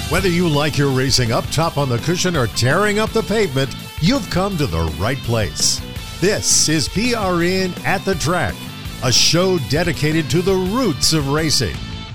Whether you like your racing up top on the cushion or tearing up the pavement, you've come to the right place. This is PRN at the Track, a show dedicated to the roots of racing.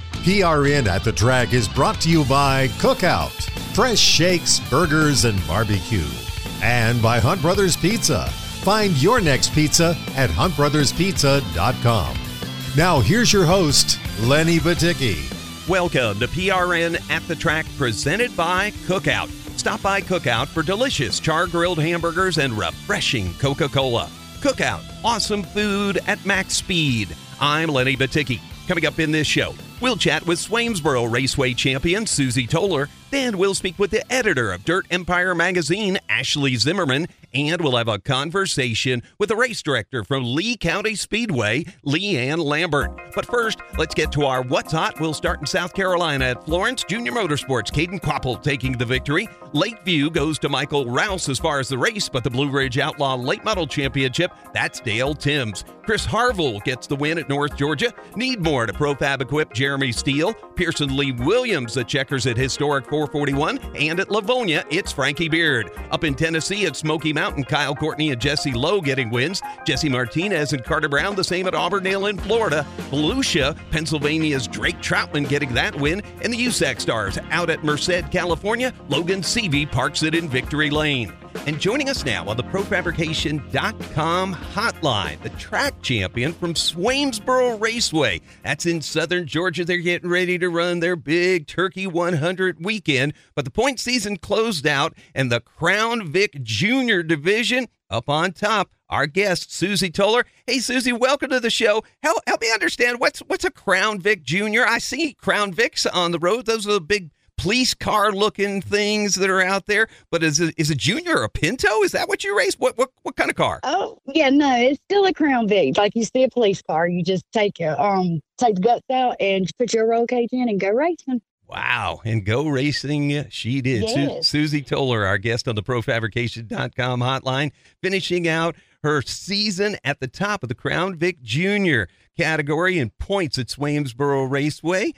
PRN at the Track is brought to you by Cookout, fresh shakes, burgers, and barbecue, and by Hunt Brothers Pizza. Find your next pizza at huntbrotherspizza.com. Now here's your host, Lenny Baticki. Welcome to PRN at the Track, presented by Cookout. Stop by Cookout for delicious char-grilled hamburgers and refreshing Coca-Cola. Cookout, awesome food at max speed. I'm Lenny Baticki. Coming up in this show, we'll chat with Swainsboro Raceway champion Susie Toller. Then we'll speak with the editor of Dirt Empire magazine, Ashley Zimmerman, and we'll have a conversation with the race director from Lee County Speedway, Leanne Lambert. But first, let's get to our What's Hot. We'll start in South Carolina at Florence Junior Motorsports. Caden Quapple taking the victory. Lakeview goes to Michael Rouse as far as the race, but the Blue Ridge Outlaw Late Model Championship, that's Dale Timms. Chris Harville gets the win at North Georgia. Needmore to Profab Equip Jeremy Steele. Pearson Lee Williams at Checkers at Historic 441. And at Livonia, it's Frankie Beard. Up in Tennessee at Smoky Mountain, Kyle Courtney and Jesse Lowe getting wins. Jesse Martinez and Carter Brown the same at Auburndale in Florida. Volusia, Pennsylvania's Drake Troutman getting that win. And the USAC Stars out at Merced, California, Logan Seavey parks it in Victory Lane. And joining us now on the ProFabrication.com hotline, the track champion from Swainsboro Raceway. That's in southern Georgia. They're getting ready to run their big Turkey 100 weekend. But the point season closed out, and the Crown Vic Junior division up on top. Our guest, Susie Toller. Hey, Susie, welcome to the show. Help me understand, what's a Crown Vic Junior? I see Crown Vics on the road. Those are the big police car looking things that are out there, but is a Junior a Pinto? Is that what you race? What kind of car? Oh yeah, no, it's still a Crown Vic. Like you see a police car, you just take the guts out and put your roll cage in and go racing. Wow, and go racing she did. Yes. Susie Toller, our guest on the ProFabrication.com hotline, finishing out her season at the top of the Crown Vic Junior category in points at Swainsboro Raceway.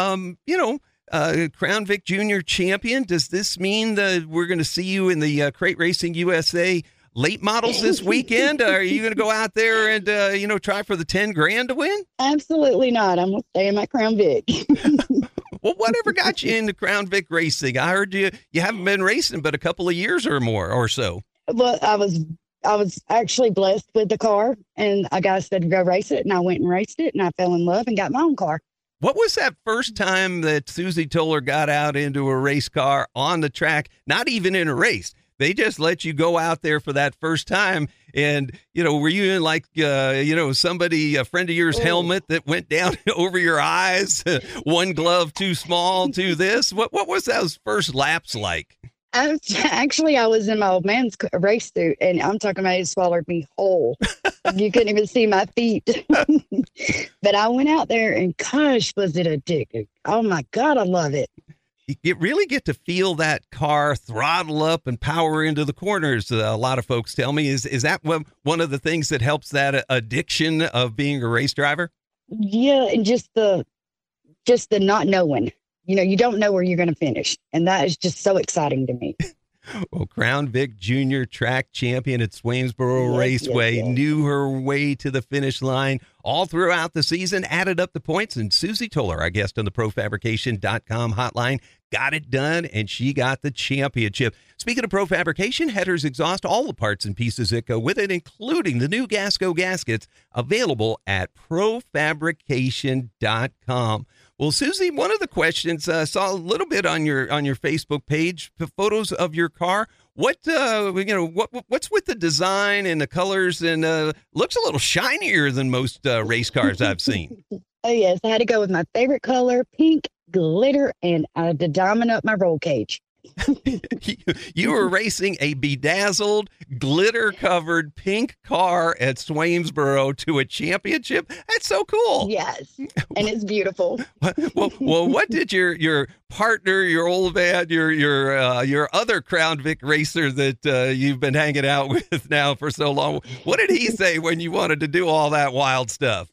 Crown Vic Junior champion. Does this mean that we're going to see you in the Crate Racing USA late models this weekend? Are you going to go out there and, try for the 10 grand to win? Absolutely not. I'm going to stay in my Crown Vic. Well, whatever got you into Crown Vic racing? I heard you haven't been racing but a couple of years or more or so. Well, I was actually blessed with the car, and a guy said to go race it, and I went and raced it, and I fell in love and got my own car. What was that first time that Susie Toller got out into a race car on the track? Not even in a race. They just let you go out there for that first time. And, were you in like, somebody, a friend of yours' helmet that went down over your eyes? One glove too small to this? What was those first laps like? I was in my old man's race suit, and I'm talking about it swallowed me whole. You couldn't even see my feet. But I went out there, and gosh, was it addictive. Oh, my God, I love it. You really get to feel that car throttle up and power into the corners. A lot of folks tell me, is that one of the things that helps that addiction of being a race driver? Yeah, and just the not knowing. You don't know where you're going to finish, and that is just so exciting to me. Well, Crown Vic Junior track champion at Swainsboro Raceway knew her way to the finish line all throughout the season, added up the points, and Susie Toller, our guest on the ProFabrication.com hotline, got it done, and she got the championship. Speaking of ProFabrication, headers, exhaust, all the parts and pieces that go with it, including the new Gasco gaskets, available at ProFabrication.com. Well, Susie, one of the questions I saw a little bit on your Facebook page, the photos of your car. What's with the design and the colors, and looks a little shinier than most race cars I've seen. Oh yes, I had to go with my favorite color, pink glitter, and I had to diamond up my roll cage. You were racing a bedazzled, glitter-covered pink car at Swainsboro to a championship. That's so cool. Yes, and it's beautiful. Well, what did your partner, your old man, your other Crown Vic racer that you've been hanging out with now for so long, what did he say when you wanted to do all that wild stuff?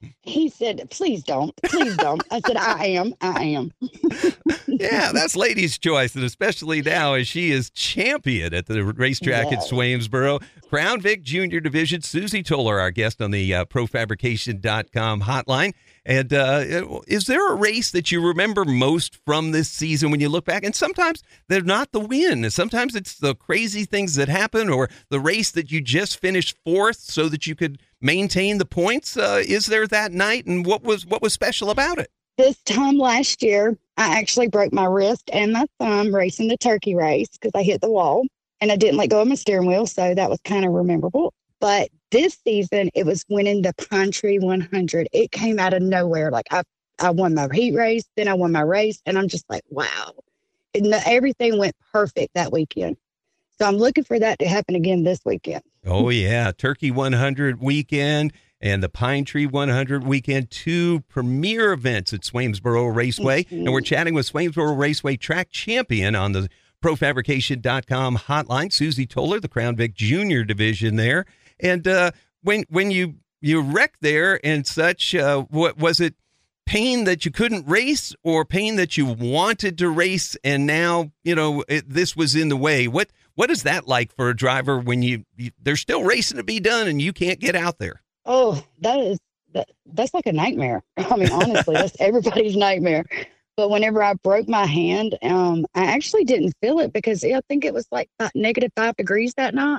He said, please don't. Please don't. I said, I am. Yeah, that's Lady's choice, and especially now as she is champion at the racetrack at Swamesboro. Crown Vic Junior Division, Susie Toller, our guest on the ProFabrication.com hotline. And is there a race that you remember most from this season when you look back? And sometimes they're not the win. Sometimes it's the crazy things that happen or the race that you just finished fourth so that you could maintain the points. Is there that night, and what was special about it? This time last year, I actually broke my wrist and my thumb racing the turkey race because I hit the wall and I didn't let go of my steering wheel. So that was kind of memorable. But this season, it was winning the Pine Tree 100. It came out of nowhere. Like I won my heat race, then I won my race. And I'm just like, wow. And everything went perfect that weekend. So I'm looking for that to happen again this weekend. Oh, yeah. Turkey 100 weekend and the Pine Tree 100 weekend, two premier events at Swamesboro Raceway. Mm-hmm. And we're chatting with Swamesboro Raceway track champion on the ProFabrication.com hotline, Susie Toller, the Crown Vic Junior Division there. And when you wrecked there and such, what was it? Pain that you couldn't race or pain that you wanted to race and now, this was in the way? What is that like for a driver when there's still racing to be done and you can't get out there? Oh, that's like a nightmare. I mean, honestly, that's everybody's nightmare. But whenever I broke my hand, I actually didn't feel it because I think it was like -5 degrees that night.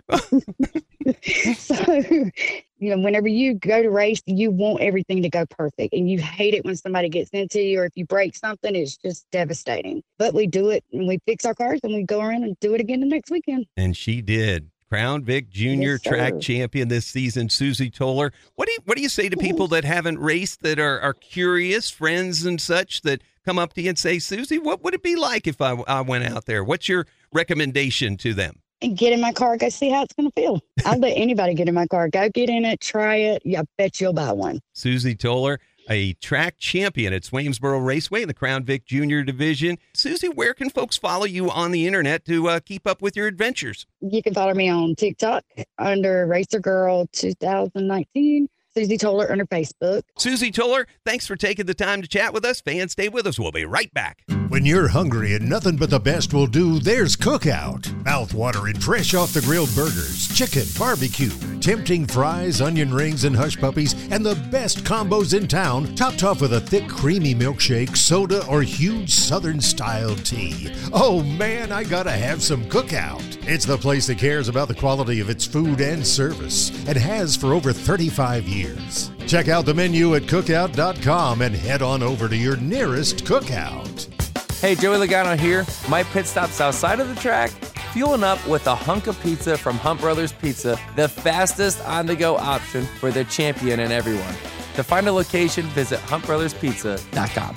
So, whenever you go to race, you want everything to go perfect and you hate it when somebody gets into you or if you break something, it's just devastating. But we do it and we fix our cars and we go around and do it again the next weekend. And she did. Crown Vic Junior track champion this season, Susie Toller. What do you say to people that haven't raced that are curious, friends and such that come up to you and say, Susie, what would it be like if I went out there? What's your recommendation to them? And get in my car, go see how it's going to feel. I'll let anybody get in my car. Go get in it, try it. Yeah, I bet you'll buy one. Susie Toller, a track champion at Swamesboro Raceway in the Crown Vic Junior Division. Susie, where can folks follow you on the internet to keep up with your adventures? You can follow me on TikTok under Racer Girl 2019. Susie Toller under Facebook. Susie Toller, thanks for taking the time to chat with us. Fans, stay with us. We'll be right back. When you're hungry and nothing but the best will do, there's Cookout. Mouth-watering, fresh off the grilled burgers, chicken, barbecue, tempting fries, onion rings, and hush puppies, and the best combos in town, topped off with a thick, creamy milkshake, soda, or huge Southern-style tea. Oh, man, I gotta have some Cookout. It's the place that cares about the quality of its food and service, and has for over 35 years. Check out the menu at cookout.com and head on over to your nearest Cookout. Hey, Joey Logano here. My pit stop's outside of the track, fueling up with a hunk of pizza from Hunt Brothers Pizza, the fastest on-the-go option for the champion and everyone. To find a location, visit huntbrotherspizza.com.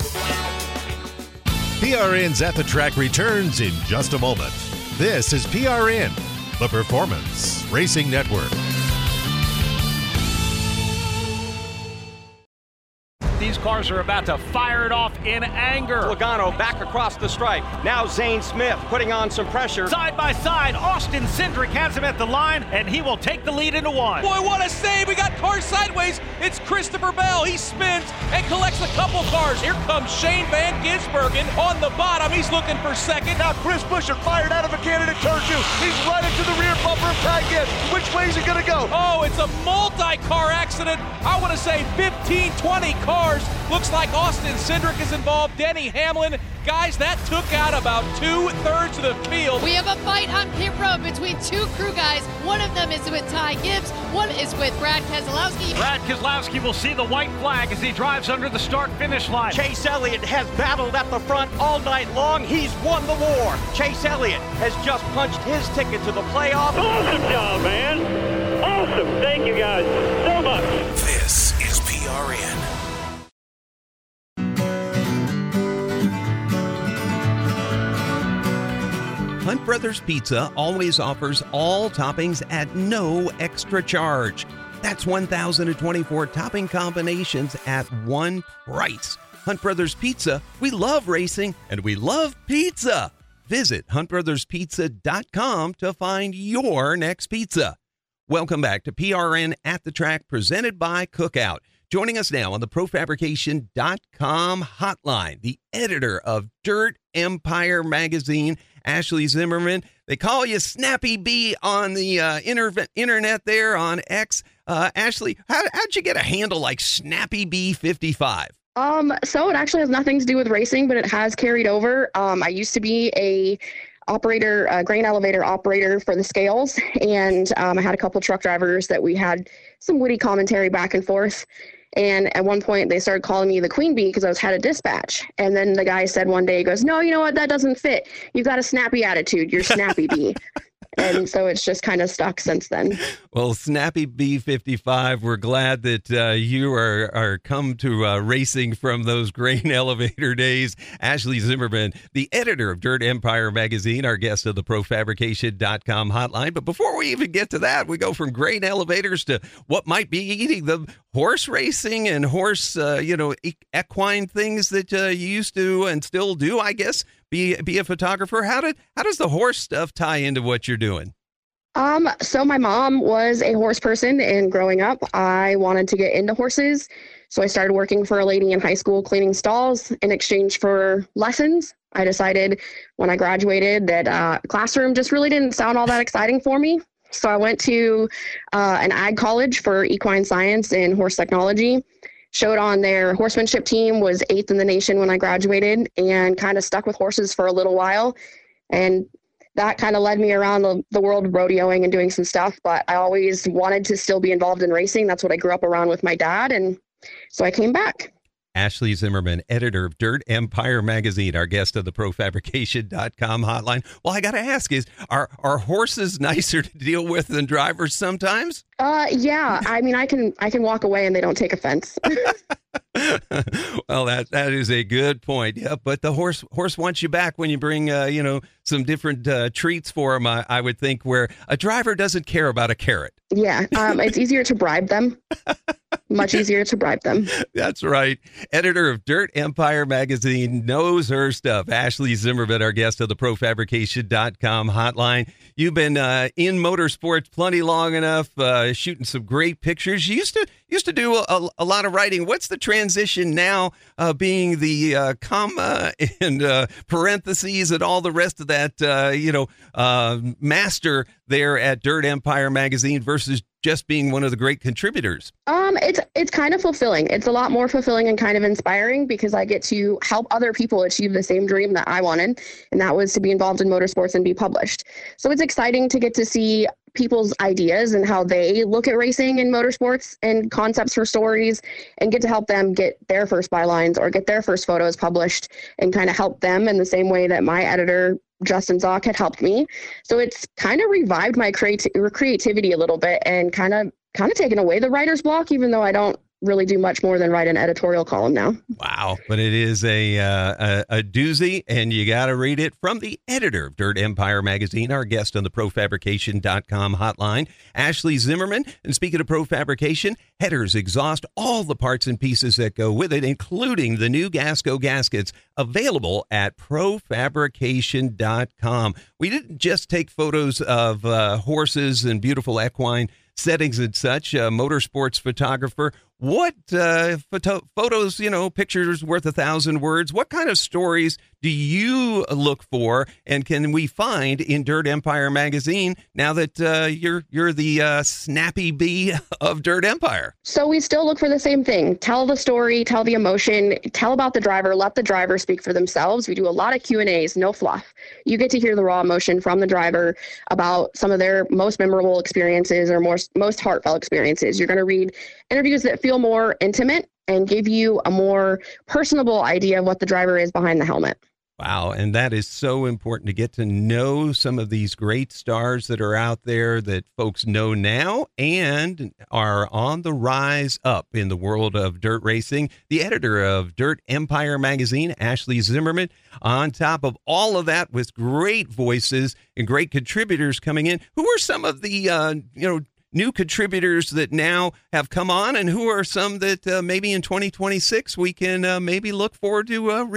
PRN's At the Track returns in just a moment. This is PRN, the Performance Racing Network. These cars are about to fire it off in anger. Logano back across the stripe. Now Zane Smith putting on some pressure. Side by side, Austin Cindric has him at the line, and he will take the lead into one. Boy, what a save. We got cars sideways. It's Christopher Bell. He spins and collects a couple cars. Here comes Shane Van Gisbergen on the bottom. He's looking for second. Now Chris Buescher fired out of a cannon at turn 2. He's right into the rear bumper of Ty Gibbs. Which way is he going to go? Oh, it's a multi-car accident. I want to say 15, 20 cars. Looks like Austin Cindric is involved. Denny Hamlin. Guys, that took out about 2/3 of the field. We have a fight on pit road between two crew guys. One of them is with Ty Gibbs. One is with Brad Keselowski. Brad Keselowski will see the white flag as he drives under the start-finish line. Chase Elliott has battled at the front all night long. He's won the war. Chase Elliott has just punched his ticket to the playoff. Awesome job, man. Awesome. Thank you guys so much. This is PRN. Hunt Brothers Pizza always offers all toppings at no extra charge. That's 1,024 topping combinations at one price. Hunt Brothers Pizza, we love racing and we love pizza. Visit huntbrotherspizza.com to find your next pizza. Welcome back to PRN At the Track, presented by Cookout. Joining us now on the ProFabrication.com hotline, the editor of Dirt Empire magazine, Ashley Zimmerman. They call you Snappy B on the internet there on X. Ashley, how'd you get a handle like Snappy B55? So it actually has nothing to do with racing, but it has carried over. I used to be a grain elevator operator for the scales, and I had a couple truck drivers that we had some witty commentary back and forth. And at one point they started calling me the Queen Bee because I was head of dispatch. And then the guy said one day, he goes, "No, you know what? That doesn't fit. You've got a snappy attitude. You're Snappy Bee." And so it's just kind of stuck since then. Well, Snappy B55, we're glad that you are come to racing from those grain elevator days. Ashley Zimmerman, the editor of Dirt Empire magazine, our guest of the ProFabrication.com hotline. But before we even get to that, we go from grain elevators to what might be eating them, horse racing and horse, equine things that you used to and still do, I guess. Be a photographer. How does the horse stuff tie into what you're doing? So my mom was a horse person, and growing up, I wanted to get into horses. So I started working for a lady in high school cleaning stalls in exchange for lessons. I decided when I graduated that classroom just really didn't sound all that exciting for me. So I went to an ag college for equine science and horse technology. Showed on their horsemanship team, was 8th in the nation when I graduated, and kind of stuck with horses for a little while. And that kind of led me around the world rodeoing and doing some stuff. But I always wanted to still be involved in racing. That's what I grew up around with my dad. And so I came back. Ashley Zimmerman, editor of Dirt Empire magazine, our guest of the ProFabrication.com hotline. Well, I got to ask, are horses nicer to deal with than drivers sometimes? Yeah. I mean, I can walk away and they don't take offense. Well, that is a good point. Yeah, but the horse wants you back when you bring some different treats for him. I would think, where a driver doesn't care about a carrot. Yeah, it's easier to bribe them. Much easier to bribe them. That's right. Editor of Dirt Empire magazine, knows her stuff. Ashley Zimmerman, our guest of the ProFabrication.com hotline. You've been in motorsports plenty long enough, shooting some great pictures. You used to do a lot of writing. What's the transition now, being the comma and parentheses and all the rest of that, master there at Dirt Empire magazine versus just being one of the great contributors? It's kind of fulfilling. It's a lot more fulfilling and kind of inspiring because I get to help other people achieve the same dream that I wanted, and that was to be involved in motorsports and be published. So it's exciting to get to see people's ideas and how they look at racing and motorsports and concepts for stories, and get to help them get their first bylines or get their first photos published, and kind of help them in the same way that my editor Justin Zock had helped me. So it's kind of revived my creativity a little bit, and kind of taken away the writer's block, even though I don't really do much more than write an editorial column now. Wow. But it is a doozy, and you got to read it from the editor of Dirt Empire magazine, our guest on the ProFabrication.com hotline, Ashley Zimmerman. And speaking of ProFabrication, headers, exhaust, all the parts and pieces that go with it, including the new Gasco gaskets, available at ProFabrication.com. We didn't just take photos of horses and beautiful equine settings and such. Motorsports photographer. What photos, pictures worth 1,000 words? What kind of stories do you look for, and can we find in Dirt Empire magazine now that you're the Snappy Bee of Dirt Empire? So we still look for the same thing. Tell the story, tell the emotion, tell about the driver, let the driver speak for themselves. We do a lot of Q&As, no fluff. You get to hear the raw emotion from the driver about some of their most memorable experiences or most heartfelt experiences. You're going to read interviews that feel more intimate and give you a more personable idea of what the driver is behind the helmet. Wow. And that is so important, to get to know some of these great stars that are out there that folks know now and are on the rise up in the world of dirt racing. The editor of Dirt Empire magazine, Ashley Zimmerman, on top of all of that, with great voices and great contributors coming in. Who are some of the, new contributors that now have come on, and who are some that maybe in 2026 we can maybe look forward to reading?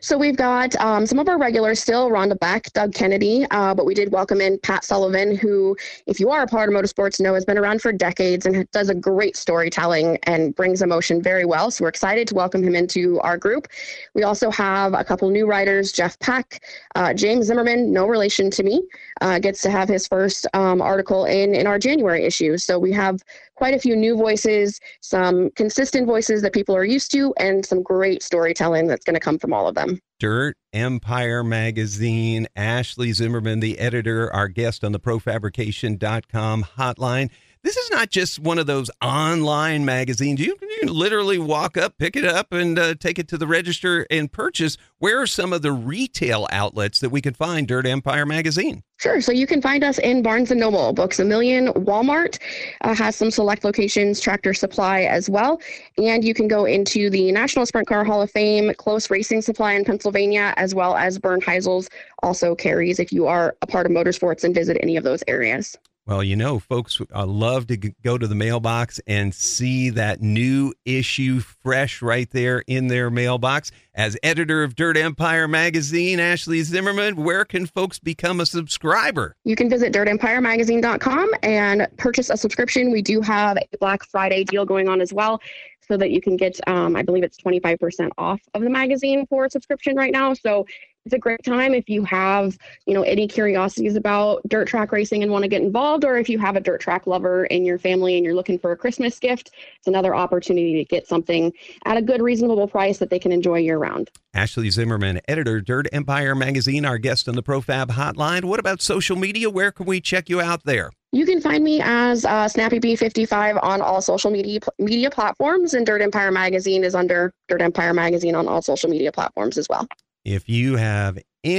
So we've got some of our regulars still, Rhonda Beck, Doug Kennedy, but we did welcome in Pat Sullivan, who, if you are a part of motorsports, know has been around for decades and does a great storytelling and brings emotion very well. So we're excited to welcome him into our group. We also have a couple new writers, Jeff Peck, James Zimmerman, no relation to me, gets to have his first article in our January issue. So we have quite a few new voices, some consistent voices that people are used to, and some great storytelling that's going to come from all of them. Dirt Empire Magazine, Ashley Zimmerman, the editor, our guest on the ProFabrication.com hotline. This is not just one of those online magazines. You can literally walk up, pick it up, and take it to the register and purchase. Where are some of the retail outlets that we could find Dirt Empire Magazine? Sure. So you can find us in Barnes & Noble, Books A Million, Walmart has some select locations, Tractor Supply as well. And you can go into the National Sprint Car Hall of Fame, Close Racing Supply in Pennsylvania, as well as Bernheisel's also carries if you are a part of motorsports and visit any of those areas. Well, you know, folks love to go to the mailbox and see that new issue fresh right there in their mailbox. As editor of Dirt Empire Magazine, Ashley Zimmerman, where can folks become a subscriber? You can visit dirtempiremagazine.com and purchase a subscription. We do have a Black Friday deal going on as well, so that you can get, I believe it's 25% off of the magazine for a subscription right now. So it's a great time if you have, any curiosities about dirt track racing and want to get involved, or if you have a dirt track lover in your family and you're looking for a Christmas gift, it's another opportunity to get something at a good, reasonable price that they can enjoy year round. Ashley Zimmerman, editor, Dirt Empire Magazine, our guest on the ProFab Hotline. What about social media? Where can we check you out there? You can find me as SnappyB55 on all social media platforms, and Dirt Empire Magazine is under Dirt Empire Magazine on all social media platforms as well. If you have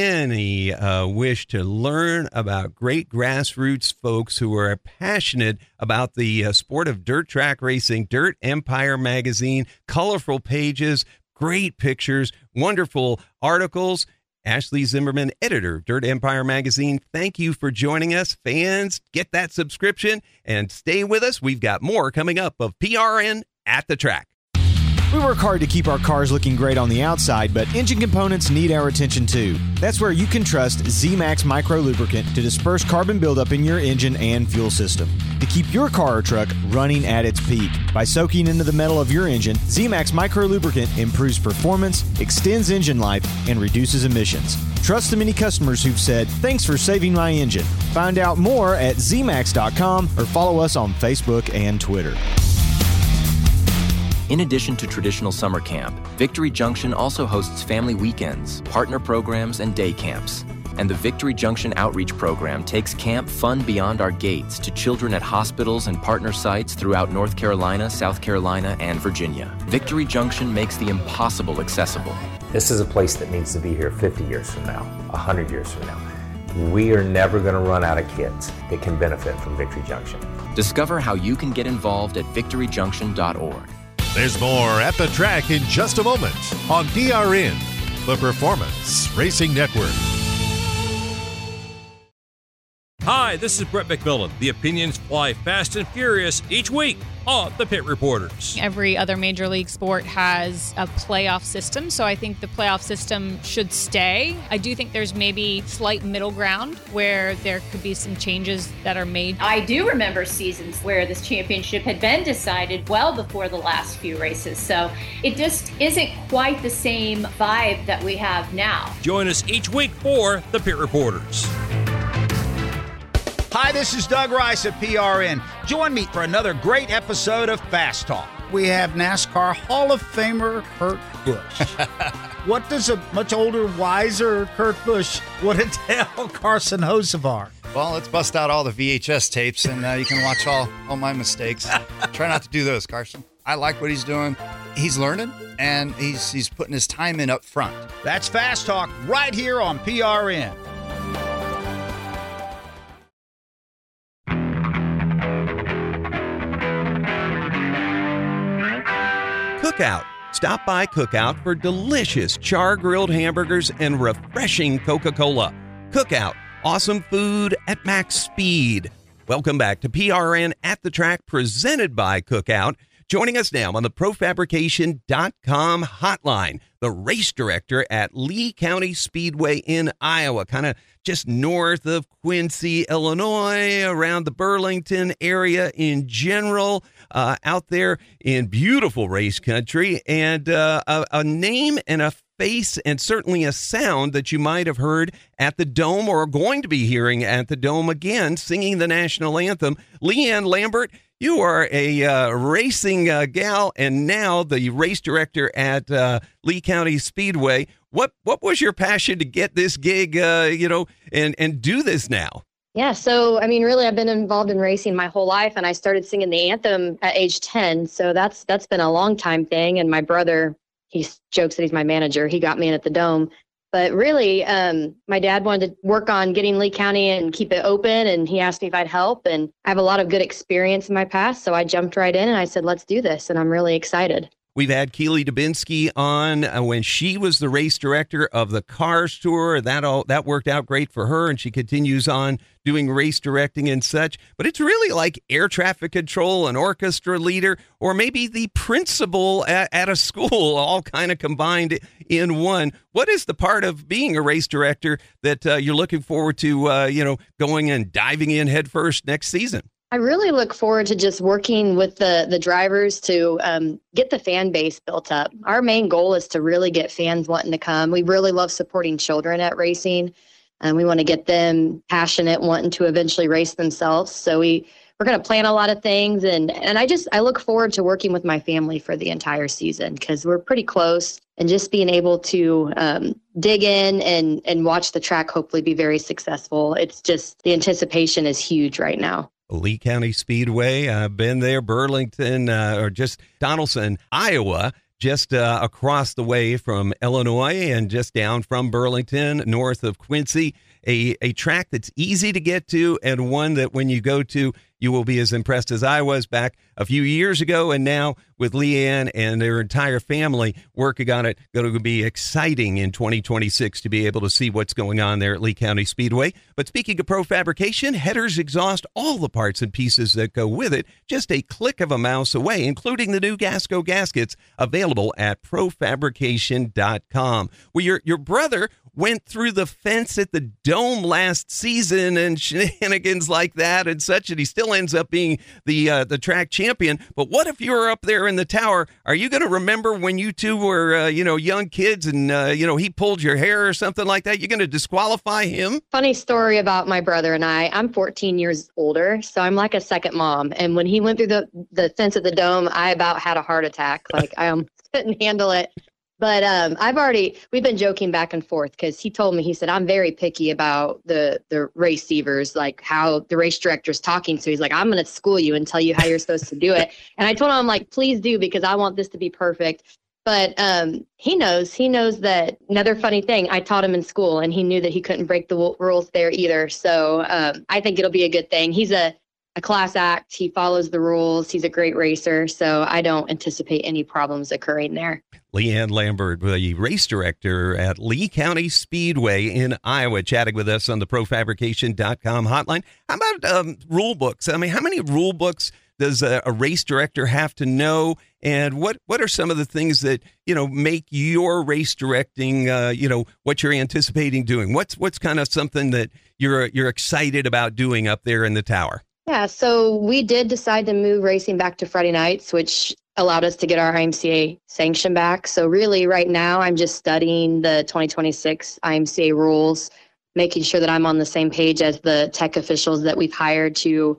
any wish to learn about great grassroots folks who are passionate about the sport of dirt track racing, Dirt Empire Magazine, colorful pages, great pictures, wonderful articles. Ashley Zimmerman, editor of Dirt Empire Magazine, thank you for joining us. Fans, get that subscription and stay with us. We've got more coming up of PRN at the Track. We work hard to keep our cars looking great on the outside, but engine components need our attention too. That's where you can trust Z-Max Micro Lubricant to disperse carbon buildup in your engine and fuel system, to keep your car or truck running at its peak. By soaking into the metal of your engine, Z-Max Micro Lubricant improves performance, extends engine life, and reduces emissions. Trust the many customers who've said, "Thanks for saving my engine." Find out more at zmax.com or follow us on Facebook and Twitter. In addition to traditional summer camp, Victory Junction also hosts family weekends, partner programs, and day camps. And the Victory Junction Outreach Program takes camp fun beyond our gates to children at hospitals and partner sites throughout North Carolina, South Carolina, and Virginia. Victory Junction makes the impossible accessible. This is a place that needs to be here 50 years from now, 100 years from now. We are never going to run out of kids that can benefit from Victory Junction. Discover how you can get involved at victoryjunction.org. There's more at the track in just a moment on PRN, the Performance Racing Network. Hi, this is Brett McMillan. The opinions fly fast and furious each week on the Pit Reporters. Every other major league sport has a playoff system, so I think the playoff system should stay. I do think there's maybe slight middle ground where there could be some changes that are made. I do remember seasons where this championship had been decided well before the last few races, so it just isn't quite the same vibe that we have now. Join us each week for the Pit Reporters. Hi, this is Doug Rice at PRN. Join me for another great episode of Fast Talk. We have NASCAR Hall of Famer Kurt Busch. What does a much older, wiser Kurt Busch want to tell Carson Hocevar? Well, let's bust out all the VHS tapes and you can watch all my mistakes. Try not to do those, Carson. I like what he's doing. He's learning, and he's putting his time in up front. That's Fast Talk right here on PRN. Cookout. Stop by Cookout for delicious char-grilled hamburgers and refreshing Coca-Cola. Cookout. Awesome food at max speed. Welcome back to PRN at the Track, presented by Cookout. Joining us now on the ProFabrication.com hotline, the race director at Lee County Speedway in Iowa, kind of just north of Quincy, Illinois, around the Burlington area in general, out there in beautiful race country, and a name and a face and certainly a sound that you might have heard at the Dome or are going to be hearing at the Dome again, singing the national anthem. Leanne Lambert, you are a racing gal and now the race director at Lee County Speedway. What was your passion to get this gig, and do this now? Yeah, so, I mean, really, I've been involved in racing my whole life, and I started singing the anthem at age 10, so that's been a long time thing, and my brother, he jokes that he's my manager. He got me in at the Dome. But really, my dad wanted to work on getting Lee County and keep it open, and he asked me if I'd help, and I have a lot of good experience in my past, so I jumped right in, and I said, let's do this, and I'm really excited. We've had Keely Dubinsky on when she was the race director of the Cars Tour. That worked out great for her, and she continues on doing race directing and such. But it's really like air traffic control, an orchestra leader, or maybe the principal at a school, all kind of combined in one. What is the part of being a race director that you're looking forward to, going and diving in headfirst next season? I really look forward to just working with the drivers to get the fan base built up. Our main goal is to really get fans wanting to come. We really love supporting children at racing, and we want to get them passionate, wanting to eventually race themselves. So we're going to plan a lot of things, and I look forward to working with my family for the entire season because we're pretty close, and just being able to dig in and watch the track hopefully be very successful. It's just the anticipation is huge right now. Lee County Speedway, I've been there, Burlington, or just Donaldson, Iowa, just across the way from Illinois and just down from Burlington, north of Quincy. A track that's easy to get to and one that when you go to, you will be as impressed as I was back a few years ago. And now with Leanne and their entire family working on it, going to be exciting in 2026 to be able to see what's going on there at Lee County Speedway. But speaking of Pro Fabrication, headers exhaust, all the parts and pieces that go with it, just a click of a mouse away, including the new Gasco gaskets available at profabrication.com. Well, your brother went through the fence at the Dome last season and shenanigans like that and such, and he still ends up being the track champion. But what if you were up there in the tower? Are you going to remember when you two were, young kids and, he pulled your hair or something like that? You're going to disqualify him? Funny story about my brother and I. I'm 14 years older, so I'm like a second mom. And when he went through the fence at the Dome, I about had a heart attack. Like, I couldn't handle it. But we've been joking back and forth because he told me, he said, I'm very picky about the receivers, like how the race director's talking. So he's like, I'm going to school you and tell you how you're supposed to do it. And I told him, I'm like, please do, because I want this to be perfect. But he knows that. Another funny thing, I taught him in school and he knew that he couldn't break the rules there either. So I think it'll be a good thing. He's a class act. He follows the rules. He's a great racer. So I don't anticipate any problems occurring there. Leanne Lambert, the race director at Lee County Speedway in Iowa, chatting with us on the profabrication.com hotline. How about rule books? I mean, how many rule books does a race director have to know? And what are some of the things that, make your race directing, what you're anticipating doing? What's kind of something that you're excited about doing up there in the tower? Yeah, so we did decide to move racing back to Friday nights, which allowed us to get our IMCA sanction back. So really right now I'm just studying the 2026 IMCA rules, making sure that I'm on the same page as the tech officials that we've hired to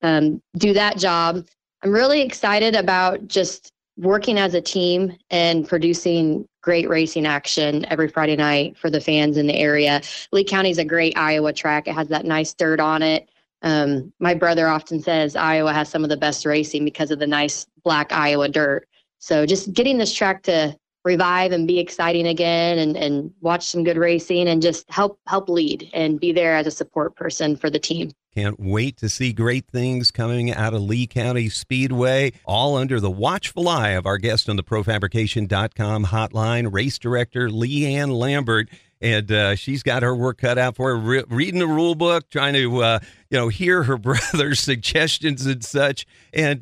do that job. I'm really excited about just working as a team and producing great racing action every Friday night for the fans in the area. Lee County is a great Iowa track. It has that nice dirt on it. My brother often says Iowa has some of the best racing because of the nice black Iowa dirt. So just getting this track to revive and be exciting again and watch some good racing and just help lead and be there as a support person for the team. Can't wait to see great things coming out of Lee County Speedway, all under the watchful eye of our guest on the profabrication.com hotline, race director Leanne Lambert. And she's got her work cut out for her, reading the rule book, trying to, hear her brother's suggestions and such. And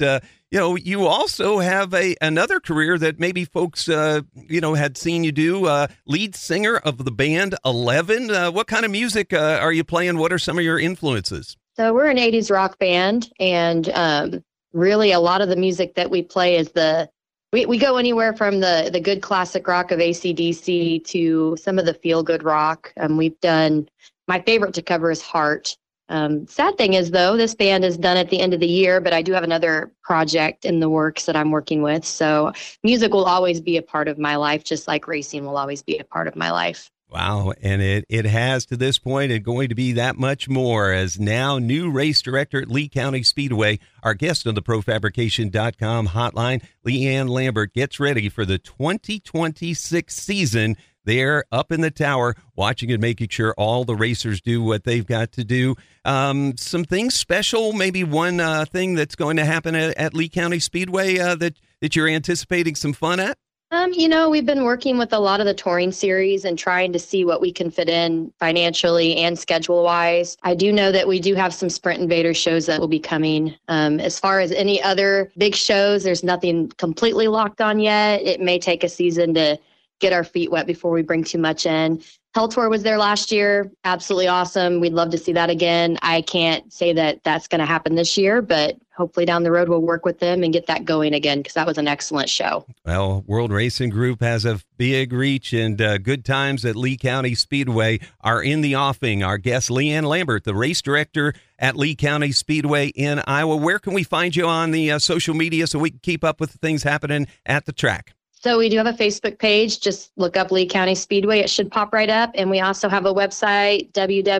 you also have another career that maybe folks, had seen you do, lead singer of the band 11. What kind of music are you playing? What are some of your influences? So we're an 80s rock band, and really a lot of the music that we play is we go anywhere from the good classic rock of AC/DC to some of the feel-good rock. We've done, my favorite to cover is Heart. Sad thing is, though, this band is done at the end of the year, but I do have another project in the works that I'm working with. So music will always be a part of my life, just like racing will always be a part of my life. Wow, and it has to this point and going to be that much more, as now new race director at Lee County Speedway, our guest on the ProFabrication.com hotline, Leanne Lambert, gets ready for the 2026 season. They're up in the tower watching and making sure all the racers do what they've got to do. Some things special, maybe one thing that's going to happen at Lee County Speedway that you're anticipating some fun at? We've been working with a lot of the touring series and trying to see what we can fit in financially and schedule-wise. I do know that we do have some Sprint Invader shows that will be coming. As far as any other big shows, there's nothing completely locked on yet. It may take a season to get our feet wet before we bring too much in. Hell Tour was there last year. Absolutely awesome. We'd love to see that again. I can't say that that's going to happen this year, but hopefully down the road we'll work with them and get that going again, because that was an excellent show. Well, World Racing Group has a big reach, and good times at Lee County Speedway are in the offing. Our guest, Leanne Lambert, the race director at Lee County Speedway in Iowa. Where can we find you on the social media so we can keep up with the things happening at the track? So we do have a Facebook page. Just look up Lee County Speedway. It should pop right up. And we also have a website,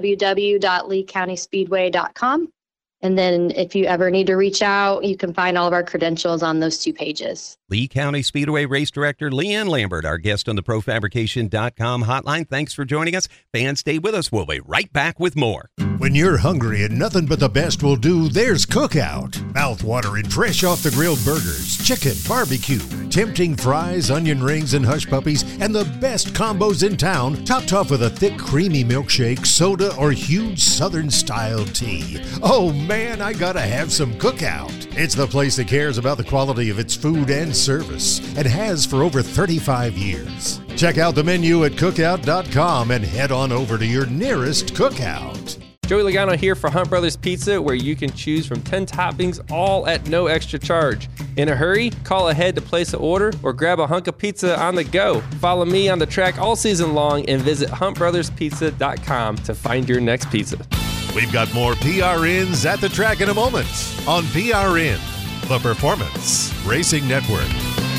www.leecountyspeedway.com. And then if you ever need to reach out, you can find all of our credentials on those two pages. Lee County Speedway Race Director Leanne Lambert, our guest on the ProFabrication.com hotline. Thanks for joining us. Fans, stay with us. We'll be right back with more. When you're hungry and nothing but the best will do, there's Cookout. Mouth-watering, fresh off-the-grill burgers, chicken, barbecue, tempting fries, onion rings, and hush puppies, and the best combos in town, topped off with a thick, creamy milkshake, soda, or huge Southern-style tea. Oh, man, I gotta have some Cookout. It's the place that cares about the quality of its food and service, and has for over 35 years. Check out the menu at cookout.com and head on over to your nearest Cookout. Joey Logano here for Hunt Brothers Pizza, where you can choose from 10 toppings, all at no extra charge. In a hurry? Call ahead to place an order or grab a hunk of pizza on the go. Follow me on the track all season long and visit huntbrotherspizza.com to find your next pizza. We've got more PRNs at the track in a moment on PRN, the Performance Racing Network.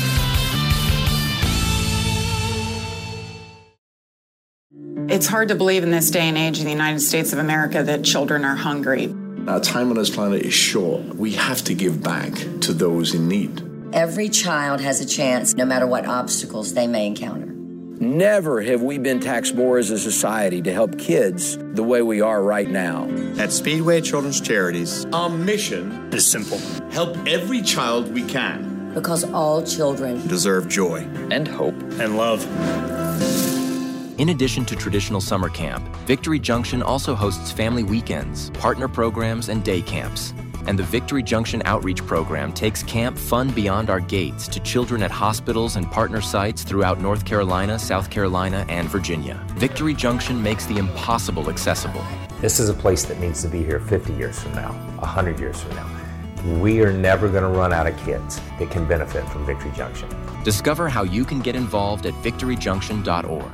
It's hard to believe in this day and age in the United States of America that children are hungry. Our time on this planet is short. We have to give back to those in need. Every child has a chance, no matter what obstacles they may encounter. Never have we been taxed more as a society to help kids the way we are right now. At Speedway Children's Charities, our mission is simple. Help every child we can. Because all children deserve joy and hope and love. In addition to traditional summer camp, Victory Junction also hosts family weekends, partner programs, and day camps. And the Victory Junction Outreach Program takes camp fun beyond our gates to children at hospitals and partner sites throughout North Carolina, South Carolina, and Virginia. Victory Junction makes the impossible accessible. This is a place that needs to be here 50 years from now, 100 years from now. We are never going to run out of kids that can benefit from Victory Junction. Discover how you can get involved at victoryjunction.org.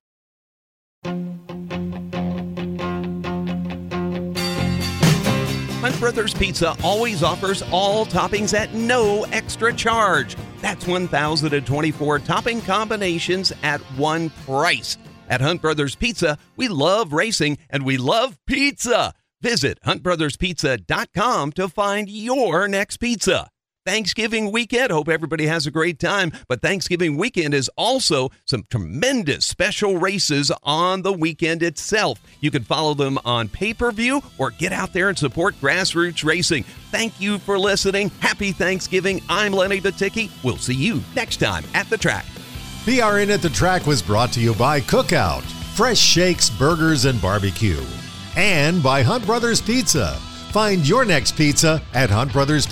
Hunt Brothers Pizza always offers all toppings at no extra charge. That's 1,024 topping combinations at one price. At Hunt Brothers Pizza, we love racing and we love pizza. Visit huntbrotherspizza.com to find your next pizza. Thanksgiving weekend. Hope everybody has a great time. But Thanksgiving weekend is also some tremendous special races on the weekend itself. You can follow them on pay-per-view or get out there and support grassroots racing. Thank you for listening. Happy Thanksgiving. I'm Lenny Baticki. We'll see you next time at the track. PRN at the Track was brought to you by Cookout, fresh shakes, burgers, and barbecue. And by Hunt Brothers Pizza, Find your next pizza at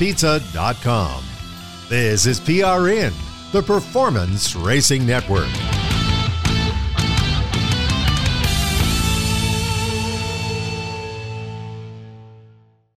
huntbrotherspizza.com. This is PRN, the Performance Racing Network.